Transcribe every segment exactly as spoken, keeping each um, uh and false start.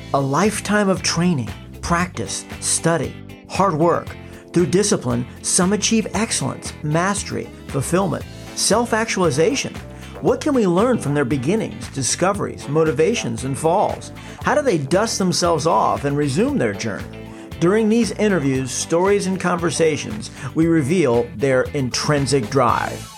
A lifetime of training, practice, study, hard work. Through discipline, some achieve excellence, mastery, fulfillment, self-actualization. What can we learn from their beginnings, discoveries, motivations, and falls? How do they dust themselves off and resume their journey? During these interviews, stories, and conversations, we reveal their intrinsic drive.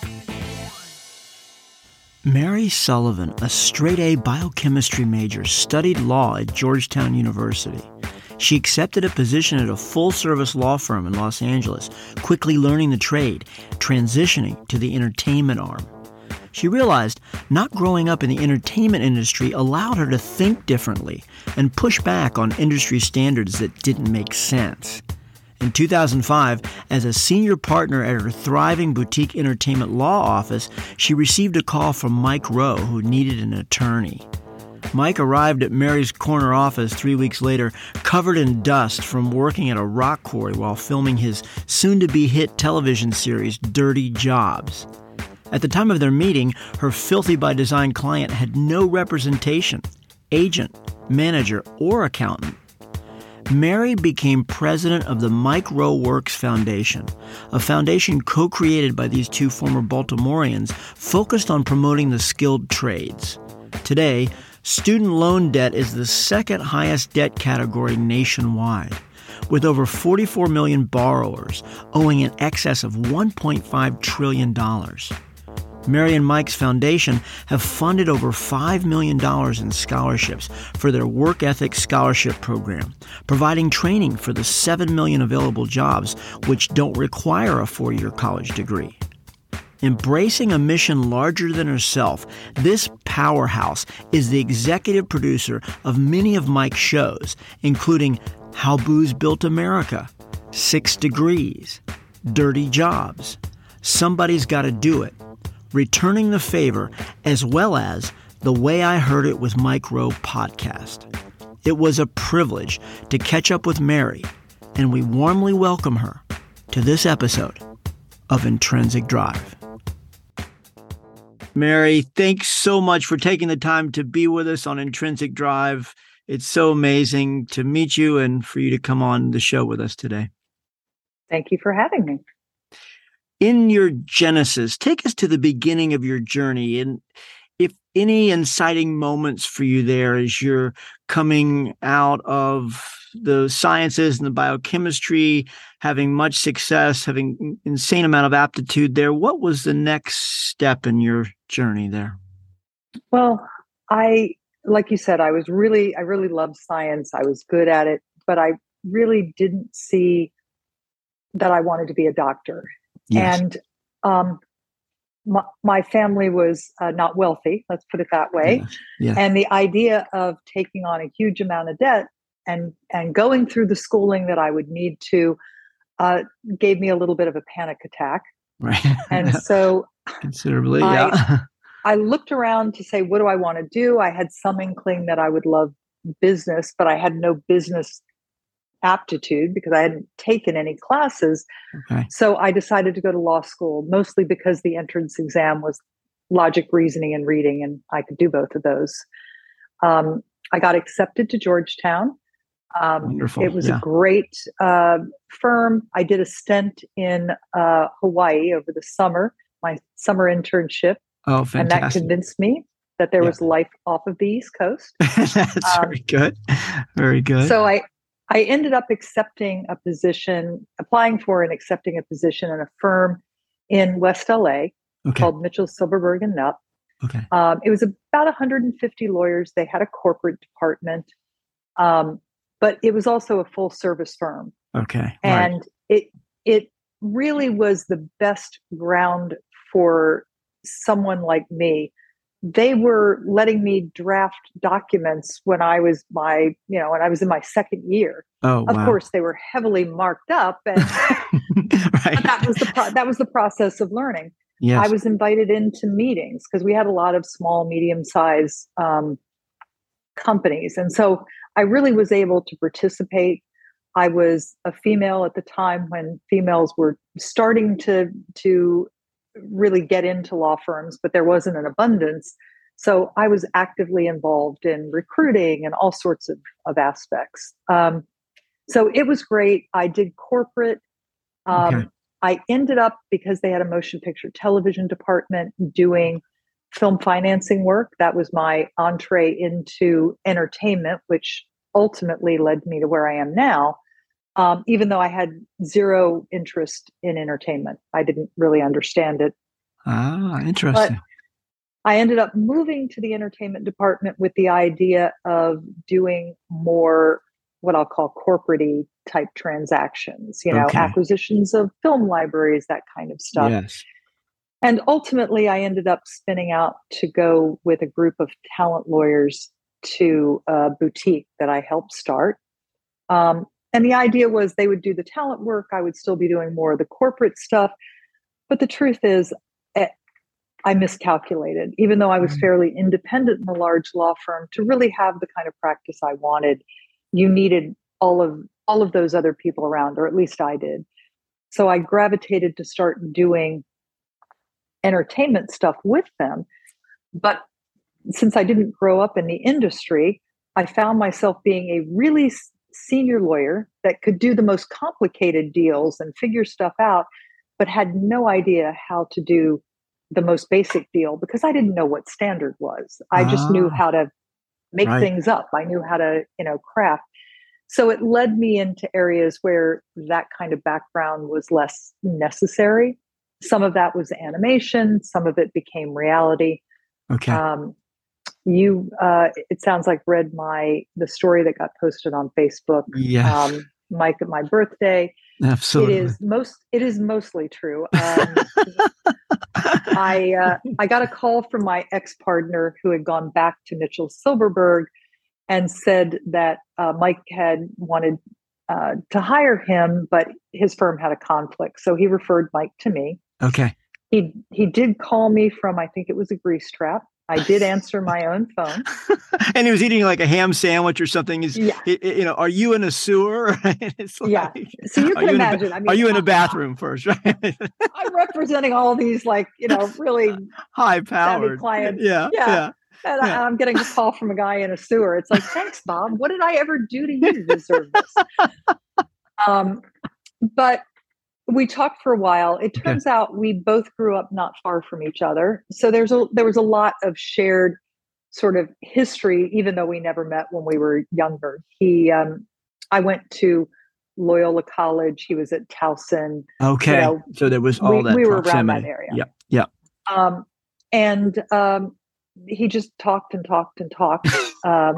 Mary Sullivan, a straight-A biochemistry major, studied law at Georgetown University. She accepted a position at a full-service law firm in Los Angeles, quickly learning the trade, transitioning to the entertainment arm. She realized not growing up in the entertainment industry allowed her to think differently and push back on industry standards that didn't make sense. In two thousand five, as a senior partner at her thriving boutique entertainment law office, she received a call from Mike Rowe, who needed an attorney. Mike arrived at Mary's corner office three weeks later, covered in dust from working at a rock quarry while filming his soon-to-be hit television series, Dirty Jobs. At the time of their meeting, her filthy-by-design client had no representation, agent, manager, or accountant. Mary became president of the Mike Rowe Works Foundation, a foundation co-created by these two former Baltimoreans focused on promoting the skilled trades. Today, student loan debt is the second highest debt category nationwide, with over forty-four million borrowers owing in excess of one point five trillion dollars. Mary and Mike's foundation have funded over five million dollars in scholarships for their Work Ethic Scholarship Program, providing training for the seven million available jobs which don't require a four-year college degree. Embracing a mission larger than herself, this powerhouse is the executive producer of many of Mike's shows, including How Booze Built America, Six Degrees, Dirty Jobs, Somebody's Gotta Do It, Returning the Favor, as well as the Way I Heard It with Mike Rowe podcast. It was a privilege to catch up with Mary, and we warmly welcome her to this episode of Intrinsic Drive. Mary, thanks so much for taking the time to be with us on Intrinsic Drive. It's so amazing to meet you and for you to come on the show with us today. Thank you for having me. In your genesis, take us to the beginning of your journey, and if any inciting moments for you there as you're coming out of the sciences and the biochemistry, having much success, having insane amount of aptitude there. What was the next step in your journey there? Well, I, like you said, I was really, I really loved science. I was good at it, but I really didn't see that I wanted to be a doctor. Yes. And um, my, my family was uh, not wealthy, let's put it that way. Yes. Yes. And the idea of taking on a huge amount of debt and, and going through the schooling that I would need to uh, gave me a little bit of a panic attack. Right. And so considerably, I, yeah. I looked around to say, what do I want to do? I had some inkling that I would love business, but I had no business aptitude because I hadn't taken any classes. Okay. So I decided to go to law school, mostly because the entrance exam was logic, reasoning, and reading, and I could do both of those. Um, I got accepted to Georgetown. Um, Wonderful. It was yeah. a great uh, firm. I did a stint in uh, Hawaii over the summer, my summer internship. Oh, fantastic. And that convinced me that there yeah. was life off of the East Coast. That's um, very good. Very good. So I I ended up accepting a position, applying for and accepting a position in a firm in West L A okay. called Mitchell, Silverberg and Knupp. Okay. Um, it was about one hundred fifty lawyers. They had a corporate department, um, but it was also a full service firm. Okay. And right. it it really was the best ground for someone like me. They were letting me draft documents when I was my, you know, when I was in my second year. Oh, of wow. course, they were heavily marked up, and right. but that was the pro- that was the process of learning. Yes. I was invited into meetings because we had a lot of small, medium-sized um, companies, and so I really was able to participate. I was a female at the time when females were starting to to really get into law firms, but there wasn't an abundance. So I was actively involved in recruiting and all sorts of, of aspects. Um, so it was great. I did corporate. Um, Okay. I ended up, because they had a motion picture television department, doing film financing work. That was my entree into entertainment, which ultimately led me to where I am now. Um, even though I had zero interest in entertainment, I didn't really understand it. Ah, But interesting. I ended up moving to the entertainment department with the idea of doing more what I'll call corporate type transactions, you know, Okay. acquisitions of film libraries, that kind of stuff. Yes. And ultimately, I ended up spinning out to go with a group of talent lawyers to a boutique that I helped start. Um, and the idea was they would do the talent work. I would still be doing more of the corporate stuff. But the truth is, eh, I miscalculated. Even though I was Mm. fairly independent in a large law firm, to really have the kind of practice I wanted, you needed all of all of those other people around, or at least I did. So I gravitated to start doing entertainment stuff with them. But since I didn't grow up in the industry, I found myself being a really senior lawyer that could do the most complicated deals and figure stuff out, but had no idea how to do the most basic deal because I didn't know what standard was. I just knew Ah, how to make right. things up. I knew how to, you know, craft. So it led me into areas where that kind of background was less necessary. Some of that was animation, some of it became reality. Okay. Um, you, uh, it sounds like read my the story that got posted on Facebook, Yes, um, Mike at my birthday. It absolutely. is most it is mostly true. Um, I uh, I got a call from my ex partner who had gone back to Mitchell Silverberg and said that uh, Mike had wanted uh, to hire him, but his firm had a conflict, so he referred Mike to me. Okay. He he did call me from, I think it was a grease trap. I did answer my own phone. And he was eating like a ham sandwich or something. Is Yeah, you know, are you in a sewer? It's yeah. like, So you are can you in a imagine. I are mean, you in I, a bathroom first, right? I'm representing all these like you know really High savvy powered. clients. Yeah, Yeah. yeah, And yeah. I, I'm getting a call from a guy in a sewer. It's like, thanks, Bob. What did I ever do to you to deserve this? Um, but we talked for a while. It Okay. turns out we both grew up not far from each other. So there's a there was a lot of shared sort of history, even though we never met when we were younger. He um, I went to Loyola College. He was at Towson. You Okay. know, So there was all we that we were around that proximity. area. Yep. Yep. Um, and um, he just talked and talked and talked. Um,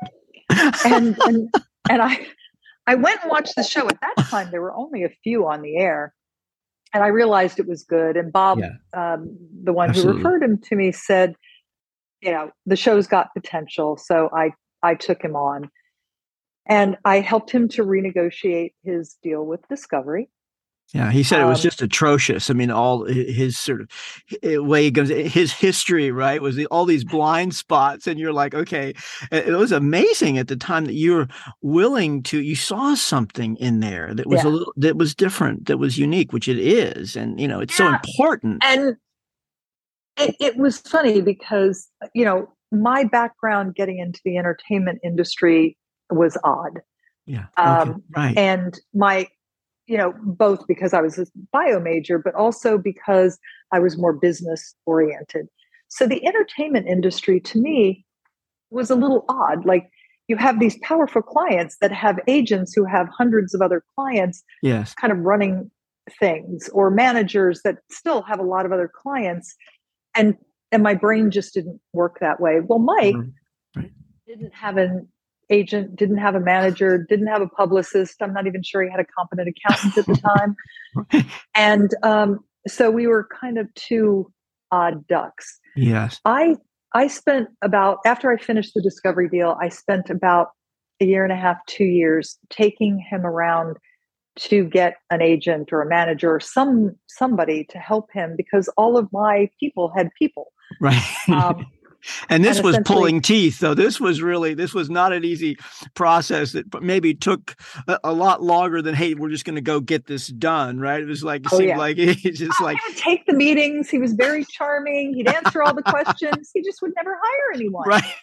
and and and I I went and watched the show. At that time, there were only a few on the air, and I realized it was good. And Bob, Yeah. um, the one who Absolutely. referred him to me, said, "You know, the show's got potential." So I I took him on, and I helped him to renegotiate his deal with Discovery. Yeah, he said it was Um, just atrocious. I mean, all his sort of way he goes, his history, right, was the, all these blind spots, and you're like, okay, it was amazing at the time that you were willing to, you saw something in there that was a yeah, little, that was different, that was unique, which it is, and you know, it's so yeah, important. and it, it was funny because you know my background getting into the entertainment industry was odd, Yeah. Okay. um, Right. and my you know both because I was a bio major, but also because I was more business oriented. So the entertainment industry to me was a little odd. Like you have these powerful clients that have agents who have hundreds of other clients Yes. kind of running things, or managers that still have a lot of other clients, and and my brain just didn't work that way. Well, Mike Right. Right. didn't have an agent, didn't have a manager, didn't have a publicist. I'm not even sure he had a competent accountant at the time. And um, so we were kind of two odd ducks. Yes. I I spent about after I finished the Discovery deal, I spent about a year and a half, two years taking him around to get an agent or a manager or some somebody to help him because all of my people had people. Right. Um, And this and was essentially, pulling teeth, though. This was really, this was not an easy process that maybe took a, a lot longer than, hey, we're just going to go get this done, right? It was like, it oh seemed yeah, like, it's just oh, like, he would take the meetings. He was very charming. He'd answer all the questions. He just would never hire anyone. right.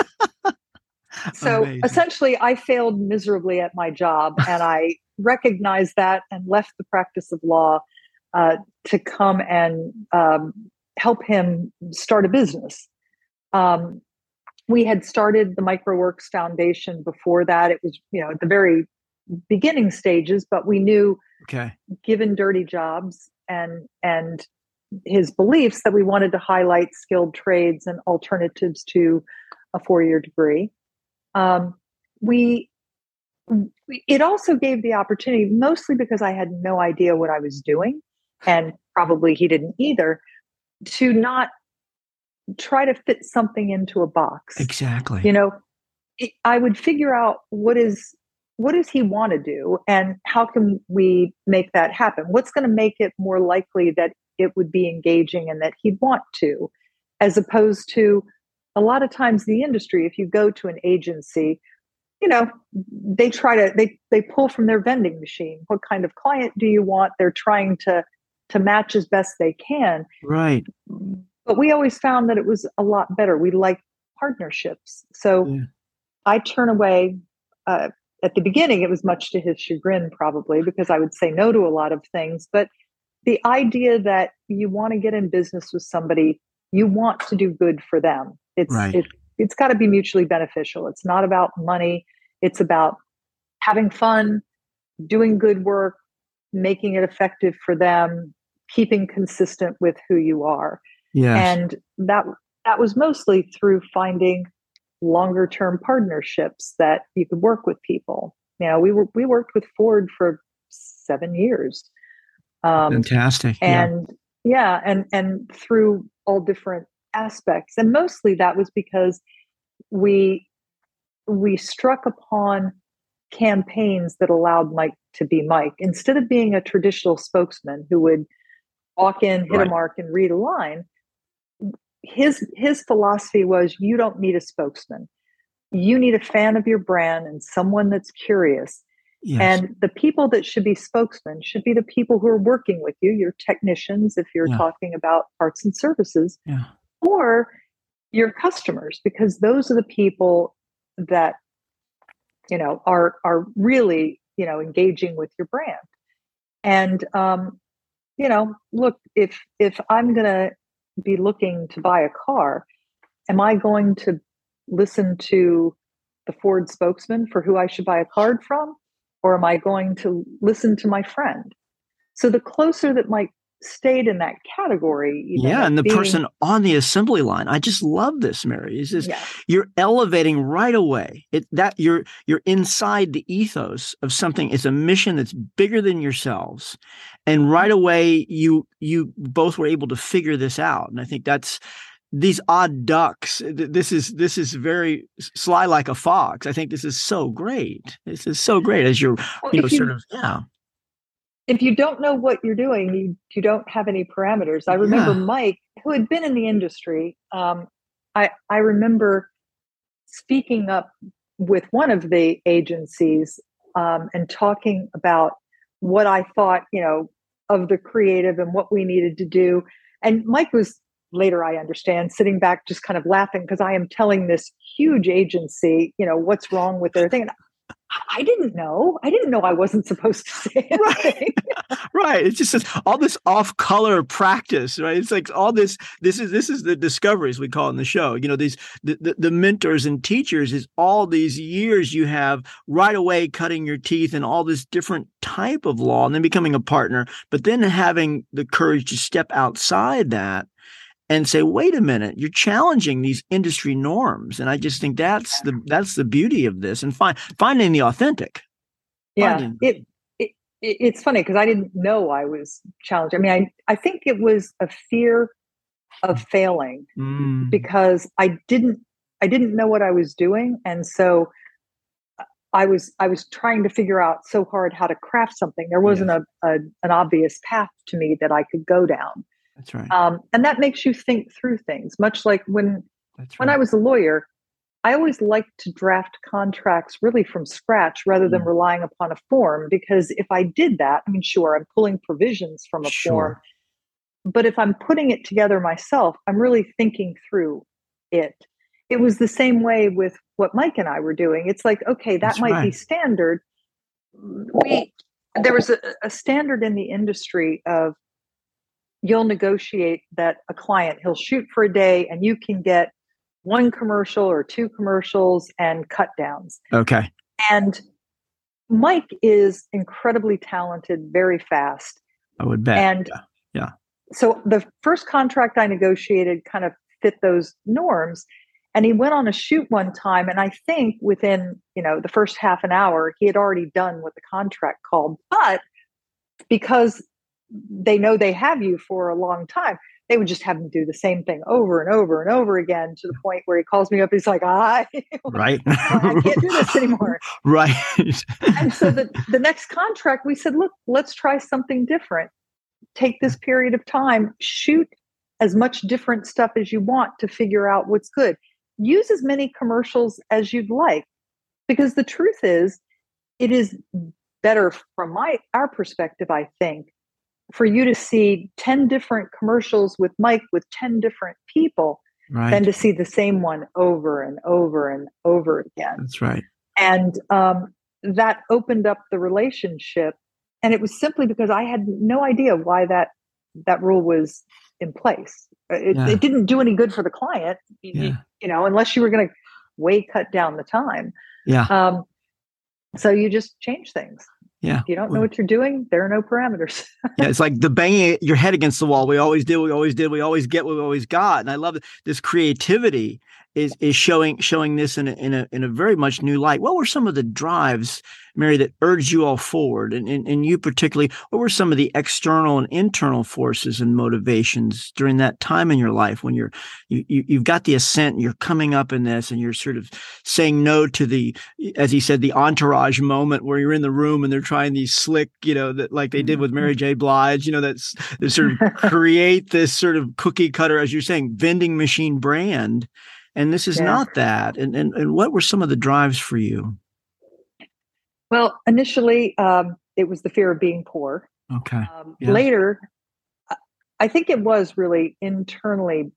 So Amazing. essentially, I failed miserably at my job, and I recognized that and left the practice of law uh, to come and um, help him start a business. Um, we had started the MicroWorks Foundation before that. It was, you know, at the very beginning stages, but we knew, Okay. given Dirty Jobs and and his beliefs, that we wanted to highlight skilled trades and alternatives to a four-year degree. Um, we, it also gave the opportunity, mostly because I had no idea what I was doing, and probably he didn't either, to not try to fit something into a box. Exactly. You know, it, I would figure out what is, what does he want to do, and how can we make that happen? What's going to make it more likely that it would be engaging and that he'd want to, as opposed to a lot of times the industry, if you go to an agency, you know, they try to, they, they pull from their vending machine. What kind of client do you want? They're trying to, to match as best they can. Right. But we always found that it was a lot better. We like partnerships. So yeah. I turn away, uh, at the beginning, it was much to his chagrin, probably, because I would say no to a lot of things. But the idea that you want to get in business with somebody, you want to do good for them. It's right. it, it's got to be mutually beneficial. It's not about money. It's about having fun, doing good work, making it effective for them, keeping consistent with who you are. Yes. And that that was mostly through finding longer term partnerships that you could work with people. You know, we were we worked with Ford for seven years. Um, Fantastic. And yeah. yeah, and and through all different aspects. And mostly that was because we we struck upon campaigns that allowed Mike to be Mike. Instead of being a traditional spokesman who would walk in, hit right. a mark, and read a line, his his philosophy was, you don't need a spokesman. You need a fan of your brand and someone that's curious. Yes. And the people that should be spokesmen should be the people who are working with you, your technicians, if you're yeah. talking about parts and services, yeah. or your customers, because those are the people that, you know, are are really, you know, engaging with your brand. And um, you know, look, if if I'm gonna be looking to buy a car, am I going to listen to the Ford spokesman for who I should buy a card from? Or am I going to listen to my friend? So the closer that Mike stayed in that category. Yeah, and the being, person on the assembly line. I just love this, Mary. Is this yeah. you're elevating right away. It that you're you're inside the ethos of something. It's a mission that's bigger than yourselves. And right away you you both were able to figure this out. And I think that's these odd ducks. This is this is very sly like a fox. I think this is so great. This is so great as you're well, you know you, sort of yeah. If you don't know what you're doing, you, you don't have any parameters. I remember yeah. Mike, who had been in the industry. Um, I I remember speaking up with one of the agencies um, and talking about what I thought, you know, of the creative and what we needed to do. And Mike was, later I understand, sitting back just kind of laughing because I am telling this huge agency, you know, what's wrong with their thing. And I didn't know. I didn't know I wasn't supposed to say anything. Right. right. It's just all this off-color practice, right? It's like all this. This is this is the discoveries we call in the show. You know, these the, the, the mentors and teachers is all these years you have right away cutting your teeth in all this different type of law, and then becoming a partner, but then having the courage to step outside that and say, wait a minute, you're challenging these industry norms. And I just think that's the that's the beauty of this, and find, finding the authentic. Yeah, finding. It, it it's funny because I didn't know I was challenged. I mean, I, I think it was a fear of failing mm. because I didn't I didn't know what I was doing. And so I was I was trying to figure out so hard how to craft something. There wasn't yes. a, a an obvious path to me that I could go down. That's right. Um, and that makes you think through things, much like when That's when right. I was a lawyer, I always liked to draft contracts really from scratch rather than Mm. relying upon a form, because if I did that, I mean, sure, I'm pulling provisions from a form, Sure. but if I'm putting it together myself, I'm really thinking through it. It was the same way with what Mike and I were doing. It's like, okay, that That's might be right. standard. We There was a, a standard in the industry of you'll negotiate that a client, he'll shoot for a day and you can get one commercial or two commercials and cut downs. Okay. And Mike is incredibly talented, very fast. I would bet. And Yeah. Yeah. so the first contract I negotiated kind of fit those norms. And he went on a shoot one time. And I think within, you know, the first half an hour, he had already done what the contract called. But because they know they have you for a long time, they would just have him do the same thing over and over and over again, to the point where he calls me up. He's like, I, Right. I can't do this anymore. Right. And so the, the next contract, we said, look, let's try something different. Take this period of time, shoot as much different stuff as you want to figure out what's good. Use as many commercials as you'd like, because the truth is, it is better from my our perspective, I think, for you to see ten different commercials with Mike with ten different people Right. than to see the same one over and over and over again. That's right. And um, that opened up the relationship. And it was simply because I had no idea why that that rule was in place. It, Yeah. it didn't do any good for the client, you, Yeah. you know, unless you were going to way cut down the time. Yeah. Um, so you just change things. Yeah. If you don't know what you're doing, there are no parameters. Yeah, it's like the banging your head against the wall. We always did, we always did, we always get what we always got. And I love it. This creativity is is showing showing this in a, in a in a very much new light. What were some of the drives, Mary, that urged you all forward, and, and and you particularly? What were some of the external and internal forces and motivations during that time in your life when you're you, you you've got the ascent, and you're coming up in this, and you're sort of saying no to the, as he said, the entourage moment where you're in the room and they're trying these slick, you know, that like they did with Mary J. Blige, you know, that's that sort of create this sort of cookie cutter, as you're saying, vending machine brand. And this is Yeah. not that. And, and and what were some of the drives for you? Well, initially, um, it was the fear of being poor. Okay. Um, Yeah. Later, I think it was really internally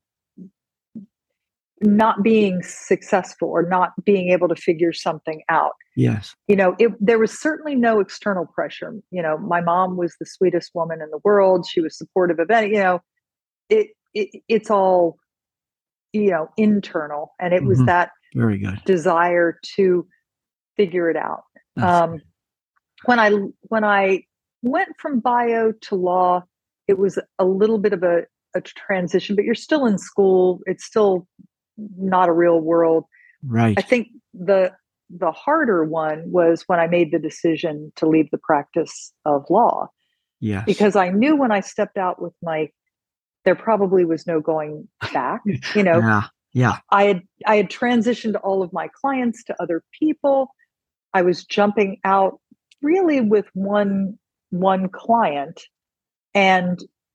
not being successful or not being able to figure something out. Yes. You know, it, there was certainly no external pressure. You know, my mom was the sweetest woman in the world. She was supportive of any, you know, it, it it's all, you know, internal. And it was Mhm. that Very good. desire to figure it out. That's Um, when I when I went from bio to law, it was a little bit of a, a transition, but you're still in school. It's still not a real world. right. I think the the harder one was when I made the decision to leave the practice of law, Yes. because I knew when I stepped out with Mike, there probably was no going back. You know, Yeah. Yeah. I had I had transitioned all of my clients to other people. I was jumping out really with one one client, and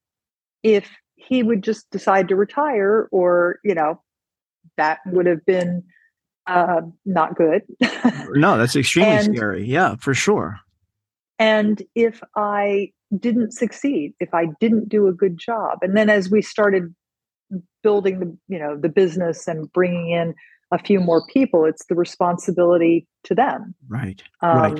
if he would just decide to retire, or you know, that would have been uh, not good. No, that's extremely and scary. Yeah, for sure. and if I didn't succeed, if I didn't do a good job, and then as we started building the you know the business and bringing in a few more people, it's the responsibility to them. Right. Um, right.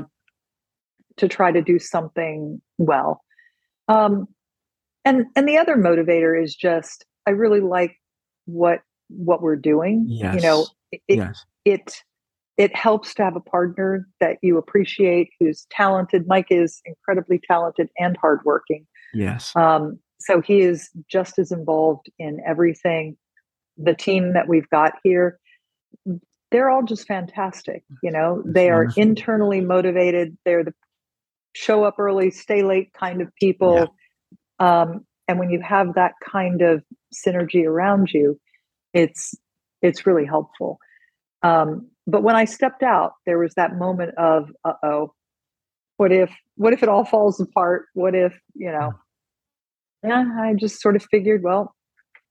to try to do something well. Um, and and the other motivator is just I really like what what we're doing. Yes. You know, it yes. it it helps to have a partner that you appreciate, who's talented. Mike is incredibly talented and hardworking. Yes. Um, so he is just as involved in everything. The team that we've got here, they're all just fantastic. You know, That's they wonderful. are internally motivated. They're the show up early, stay late kind of people. Yeah. Um, and when you have that kind of synergy around you, it's it's really helpful. Um, but when I stepped out, there was that moment of, uh oh, what if what if it all falls apart? What if, you know? Yeah, I just sort of figured, well,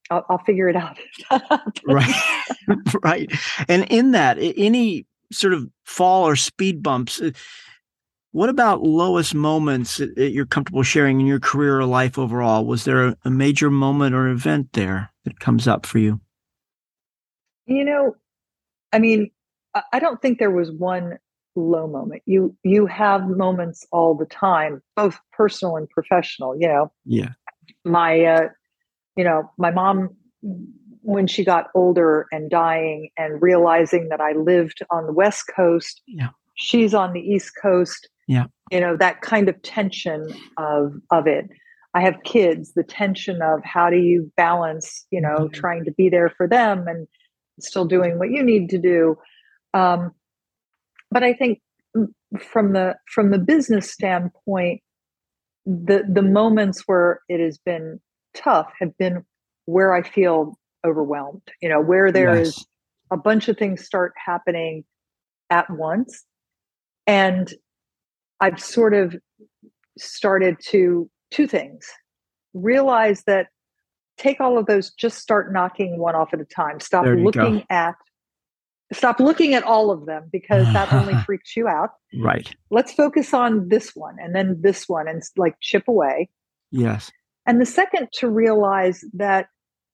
I'll, I'll figure it out. Right. Right. And in that, any sort of fall or speed bumps, what about lowest moments that you're comfortable sharing in your career or life overall? Was there a, a major moment or event there that comes up for you? You know, I mean, I don't think there was one low moment. You you have moments all the time, both personal and professional. You know, Yeah. my uh, you know my mom, when she got older and dying and realizing that I lived on the West Coast, Yeah. she's on the East Coast. Yeah. You know, that kind of tension of of it. I have kids, the tension of how do you balance, you know, Mhm. trying to be there for them and still doing what you need to do. Um, but I think from the from the business standpoint, the the moments where it has been tough have been where I feel overwhelmed. You know, where there is Yes. a bunch of things start happening at once, and I've sort of started to two things. Realize that take all of those, just start knocking one off at a time. Stop There you go. looking at stop looking at all of them because that only freaks you out. Right. Let's focus on this one and then this one and like chip away. Yes. And the second, to realize that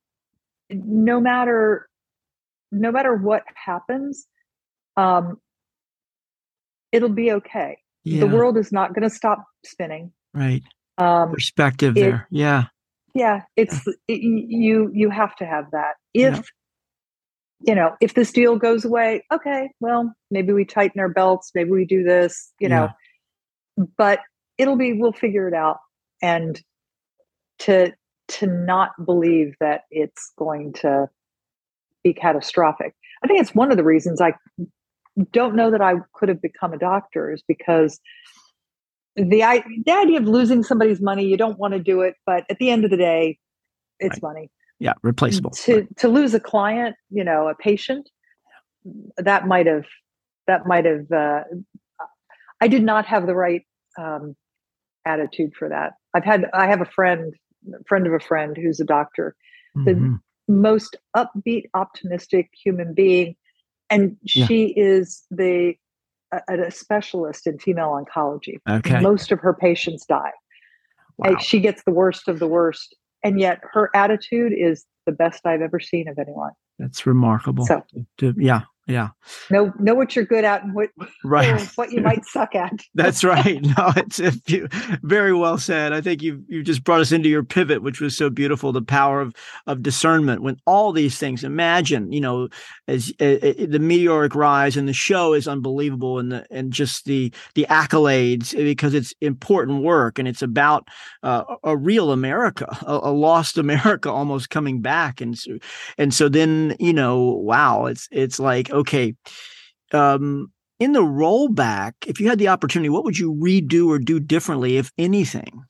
no matter no matter what happens, um, it'll be okay. The Yeah. world is not going to stop spinning. Right. Um, Perspective it, there. Yeah. yeah, it's it, you. You have to have that. If Yeah. you know, if this deal goes away, okay, well, maybe we tighten our belts. Maybe we do this. You know, Yeah. but it'll be. We'll figure it out. And to to not believe that it's going to be catastrophic. I think it's one of the reasons I don't know that I could have become a doctor is because the, I, the idea of losing somebody's money, you don't want to do it, but at the end of the day, it's Right. money. Yeah. Replaceable. To Right. to lose a client, you know, a patient, that might have that might have. Uh, I did not have the right um, attitude for that. I've had I have a friend, friend of a friend who's a doctor, the Mm-hmm. most upbeat, optimistic human being, and Yeah. she is the a, a specialist in female oncology. Okay. Most of her patients die. Wow. She gets the worst of the worst, and yet her attitude is the best I've ever seen of anyone. That's remarkable. So, to, yeah. Yeah. know know what you're good at and what Right. what you might suck at. That's right. No, it's a few, very well said. I think you you just brought us into your pivot, which was so beautiful. The power of of discernment when all these things. Imagine, you know, as uh, the meteoric rise and the show is unbelievable, and the and just the the accolades because it's important work and it's about uh, a real America, a, a lost America, almost coming back, and so and so then you know, wow, it's it's like okay. Um, in the rollback, if you had the opportunity, what would you redo or do differently, if anything?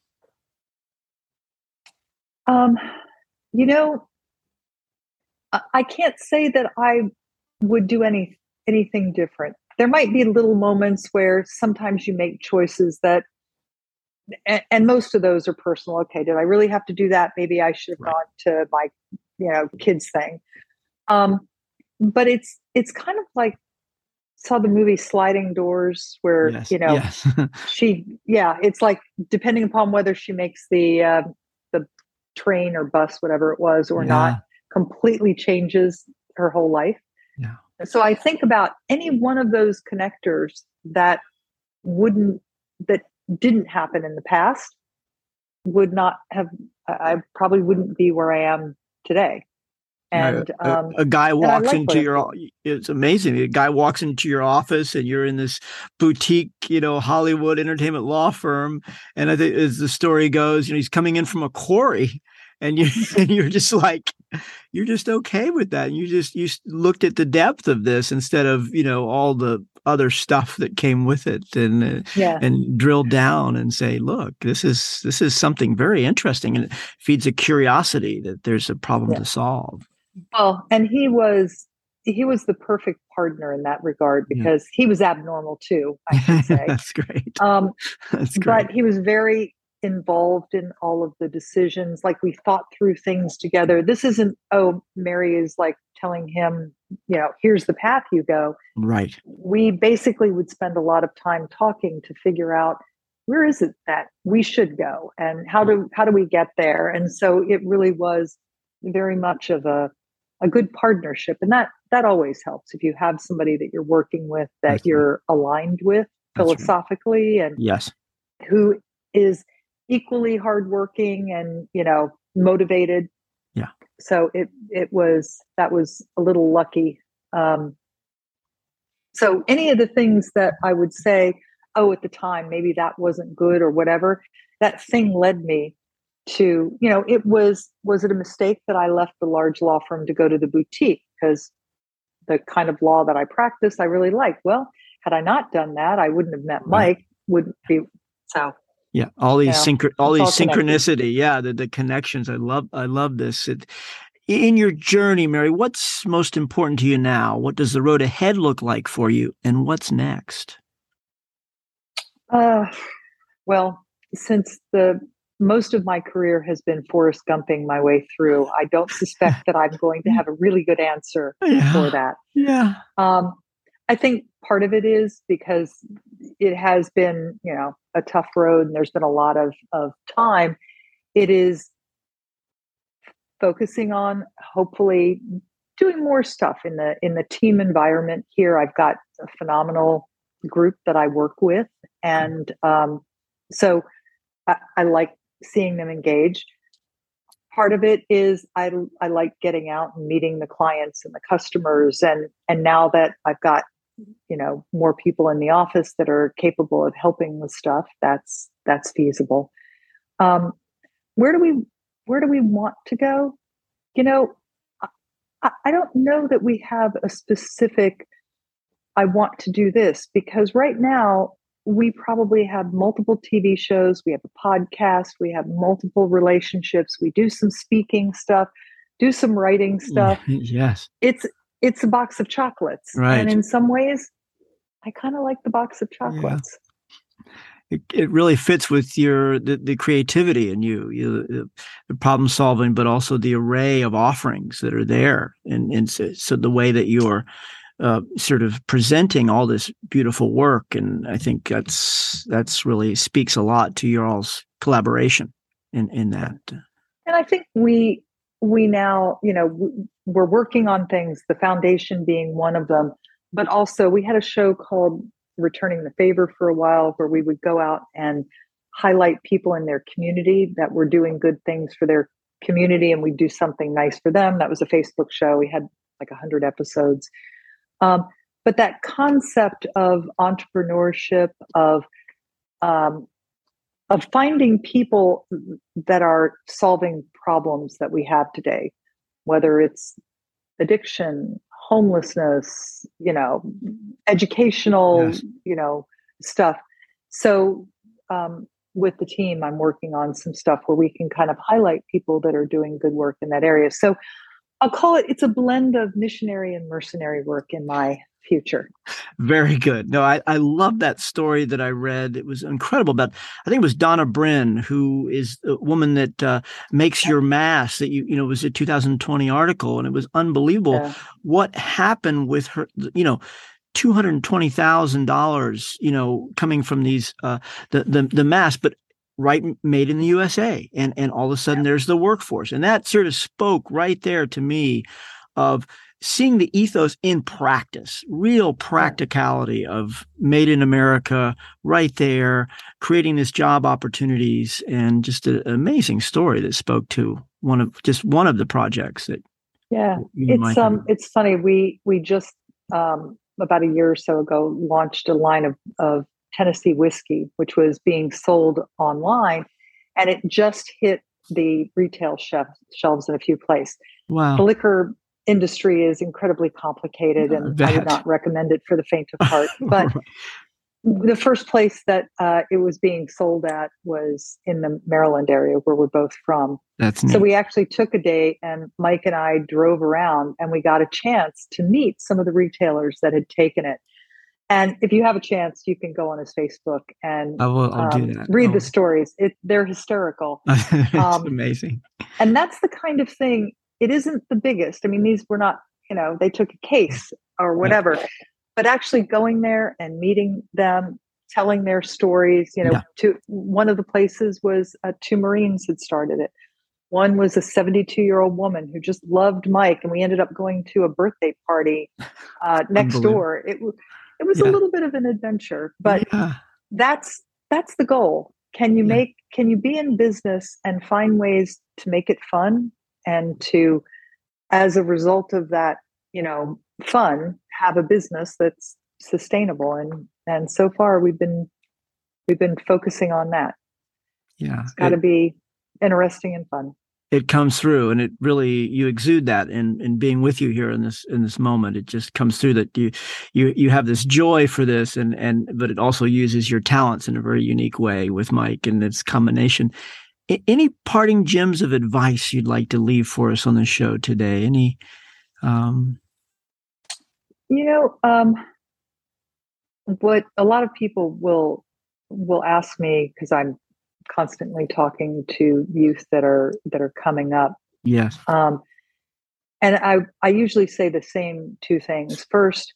Um, you know, I, I can't say that I would do any anything different. There might be little moments where sometimes you make choices that, and, and most of those are personal. Okay, did I really have to do that? Maybe I should have Right. gone to my, you know, kids thing. Um, but it's it's kind of like saw the movie Sliding Doors, where Yes. you know Yes. she, yeah, it's like depending upon whether she makes the uh, the train or bus, whatever it was, or not, Yeah. completely changes her whole life. Yeah. So I think about any one of those connectors that wouldn't that didn't happen in the past would not have. I probably wouldn't be where I am today. And a, um, a guy and I walks like what into I'm your doing. it's amazing. A guy walks into your office and you're in this boutique, you know, Hollywood entertainment law firm. And I think as the story goes, you know, he's coming in from a quarry and you and you're just like, you're just okay with that. And you just you looked at the depth of this instead of, you know, all the other stuff that came with it and uh, Yeah. and drill down and say, look, this is this is something very interesting, and it feeds a curiosity that there's a problem Yeah. to solve. Well, and he was he was the perfect partner in that regard because yeah. he was abnormal too, I should say. That's great. Um, That's great. But he was very involved in all of the decisions. Like we thought through things together. This isn't, oh, Mary is like telling him, you know, here's the path you go. Right. We basically would spend a lot of time talking to figure out where is it that we should go and how do how do we get there. And so it really was very much of a a good partnership. And that that always helps if you have somebody that you're working with that That's you're right. aligned with That's philosophically right. and yes. who is equally hardworking and, you know, motivated. Yeah. So it it was that was a little lucky. Um, so any of the things that I would say, oh, at the time, maybe that wasn't good or whatever, that thing led me to, you know, it was, was it a mistake that I left the large law firm to go to the boutique? Because the kind of law that I practice, I really like. Well, had I not done that, I wouldn't have met Mike, right. wouldn't be. So yeah, all these you know, synch- all these all synchronicity. connected. Yeah, the, the connections. I love I love this. It, in your journey, Mary, what's most important to you now? What does the road ahead look like for you, and what's next? Uh, well, since the most of my career has been Forrest Gumping my way through, I don't suspect that I'm going to have a really good answer yeah. for that. Yeah. Um, I think part of it is because it has been, you know, a tough road and there's been a lot of, of time. It is focusing on hopefully doing more stuff in the in the team environment here. I've got a phenomenal group that I work with. And um, so I, I like seeing them engaged. Part of it is I, I like getting out and meeting the clients and the customers. And, and now that I've got, you know, more people in the office that are capable of helping with stuff, that's, that's feasible. Um, where do we, where do we want to go? You know, I, I don't know that we have a specific, I want to do this, because right now we probably have multiple T V shows. We have a podcast. We have multiple relationships. We do some speaking stuff, do some writing stuff. Yes. It's, it's a box of chocolates. Right. And in some ways, I kind of like the box of chocolates. Yeah. It, it really fits with your, the, the creativity in you, you, the problem solving, but also the array of offerings that are there. And, and so, so the way that you're, Uh, sort of presenting all this beautiful work, and I think that's that's really speaks a lot to your all's collaboration in in that. And I think we we now, you know, we're working on things, the foundation being one of them, but also we had a show called Returning the Favor for a while, where we would go out and highlight people in their community that were doing good things for their community, and we'd do something nice for them. That was a Facebook show. We had like a hundred episodes. Um, but that concept of entrepreneurship, of um, of finding people that are solving problems that we have today, whether it's addiction, homelessness, you know, educational, yes. you know, stuff. So um, with the team, I'm working on some stuff where we can kind of highlight people that are doing good work in that area. So I'll call it, it's a blend of missionary and mercenary work in my future. Very good. No, I, I love that story that I read. It was incredible. But I think it was Donna Bryn, who is a woman that uh, makes your mask, that you, you know, it was a two thousand twenty article, and it was unbelievable yeah. what happened with her, you know, two hundred twenty thousand dollars, you know, coming from these, uh, the, the, the mask, but right, made in the U S A, and and all of a sudden there's the workforce, and that sort of spoke right there to me of seeing the ethos in practice, real practicality of made in America, right there, creating this job opportunities, and just an amazing story that spoke to one of just one of the projects that. Yeah, it's um, have. It's funny. We we just um, about a year or so ago launched a line of of. Tennessee whiskey, which was being sold online, and it just hit the retail shelf, shelves in a few places. Wow. The liquor industry is incredibly complicated, and I would not recommend it for the faint of heart. But the first place that uh, it was being sold at was in the Maryland area, where we're both from. That's neat. So we actually took a day, and Mike and I drove around, and we got a chance to meet some of the retailers that had taken it. And if you have a chance, you can go on his Facebook and I will, I'll um, do that. read I'll... the stories. It, they're hysterical. It's um, amazing. And that's the kind of thing, it isn't the biggest. I mean, these were not, you know, they took a case or whatever, yeah. But actually going there and meeting them, telling their stories, you know, yeah. to one of the places was uh, two Marines had started it. One was a seventy-two year old woman who just loved Mike. And we ended up going to a birthday party uh, next door. It, it was yeah. a little bit of an adventure, but yeah. that's, that's the goal. Can you yeah. make, can you be in business and find ways to make it fun and to, as a result of that, you know, fun, have a business that's sustainable? And, and so far we've been, we've been focusing on that. Yeah. It's got to be interesting and fun. It comes through, and it really, you exude that in, in being with you here in this, in this moment. It just comes through that you, you, you have this joy for this, and, and, but it also uses your talents in a very unique way with Mike and its combination. I, any parting gems of advice you'd like to leave for us on the show today? Any, um, you know, um, what a lot of people will, will ask me, because I'm constantly talking to youth that are that are coming up. Yes. Um, and I I usually say the same two things. First,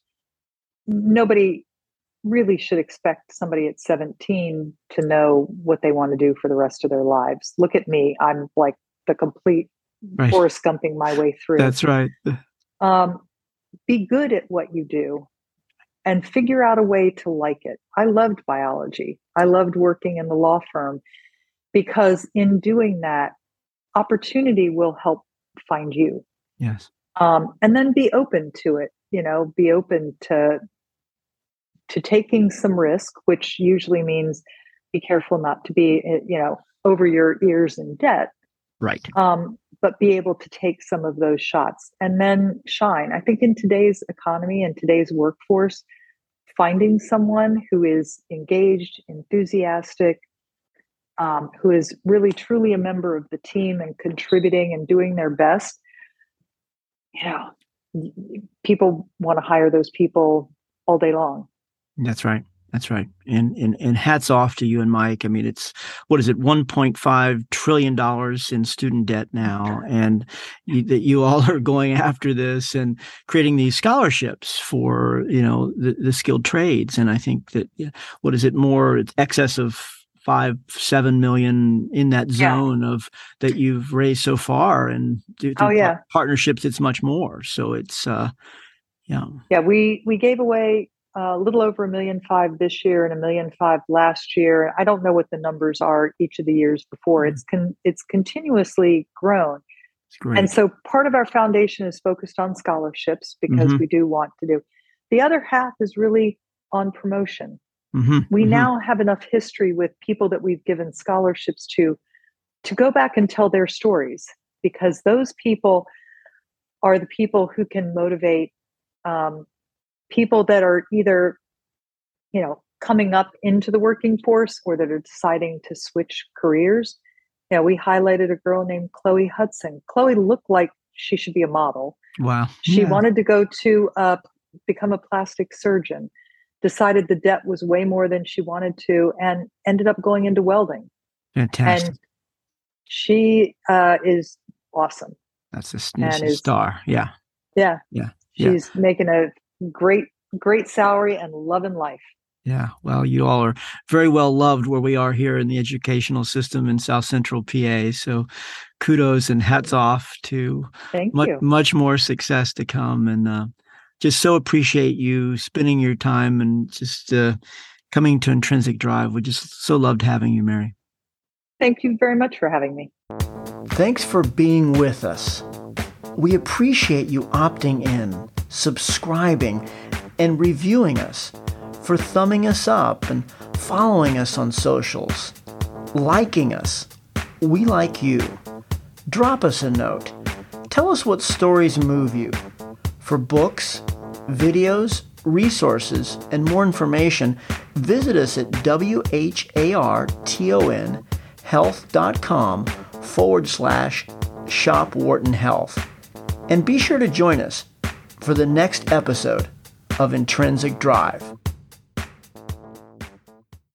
nobody really should expect somebody at seventeen to know what they want to do for the rest of their lives. Look at me. I'm like the complete right. Forrest Gumping my way through. That's right. Um, be good at what you do and figure out a way to like it. I loved biology. I loved working in the law firm, because in doing that, opportunity will help find you. Yes. Um, and then be open to it, you know, be open to, to taking some risk, which usually means be careful not to be, you know, over your ears in debt. Right. Um, but be able to take some of those shots and then shine. I think in today's economy and today's workforce, finding someone who is engaged, enthusiastic, um, who is really truly a member of the team and contributing and doing their best, you know, people want to hire those people all day long. That's right. That's right. And, and, and hats off to you and Mike. I mean, it's, what is it? one point five trillion dollars in student debt now. And you, that you all are going after this and creating these scholarships for, you know, the, the skilled trades. And I think that, what is it more, it's excess of five, seven million in that zone yeah. of that you've raised so far. And through oh, yeah. partnerships, it's much more. So it's, uh, yeah. Yeah. We, we gave away a little over a million five this year and a million five last year. I don't know what the numbers are each of the years before. Mm-hmm. It's con- it's continuously grown. It's great. And so part of our foundation is focused on scholarships because mm-hmm. we do want to do. The other half is really on promotion. Mm-hmm. We mm-hmm. now have enough history with people that we've given scholarships to, to go back and tell their stories, because those people are the people who can motivate um, people that are either, you know, coming up into the working force or that are deciding to switch careers. You know, we highlighted a girl named Chloe Hudson. Chloe looked like she should be a model. Wow. She yeah. wanted to go to uh, become a plastic surgeon, decided the debt was way more than she wanted to, and ended up going into welding. Fantastic. And she uh, is awesome. That's a, that's a star. Yeah. Yeah. Yeah. She's yeah. making a great, great salary and loving life. Yeah. Well, you all are very well loved where we are here in the educational system in South Central P A. So kudos and hats off to Thank much, you. much more success to come. And uh, just so appreciate you spending your time and just uh, coming to Intrinsic Drive. We just so loved having you, Mary. Thank you very much for having me. Thanks for being with us. We appreciate you opting in, subscribing, and reviewing us, for thumbing us up and following us on socials, liking us. We like you. Drop us a note. Tell us what stories move you. For books, videos, resources, and more information, visit us at W-H-A-R-T-O-N health.com forward slash shop Wharton Health. And be sure to join us for the next episode of Intrinsic Drive.